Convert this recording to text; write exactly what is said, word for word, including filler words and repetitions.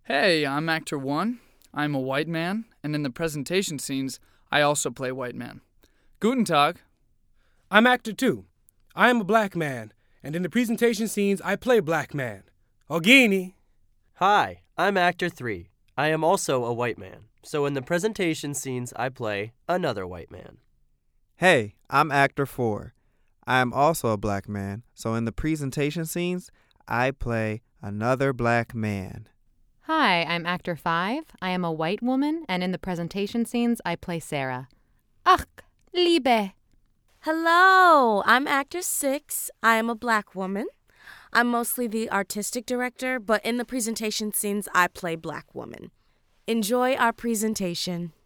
Hey, I'm actor one. I'm a white man, and in the presentation scenes, I also play white man. Guten Tag. I'm actor two. I am a black man, and in the presentation scenes, I play black man. Ogini. Hi, I'm actor three. I am also a white man, so in the presentation scenes, I play another white man. Hey, I'm actor four. I am also a black man, so in the presentation scenes, I play another black man. Hi, I'm actor five. I am a white woman, and in the presentation scenes, I play Sarah. Ach, Liebe. Hello, I'm actor six. I am a black woman. I'm mostly the artistic director, but in the presentation scenes, I play black woman. Enjoy our presentation.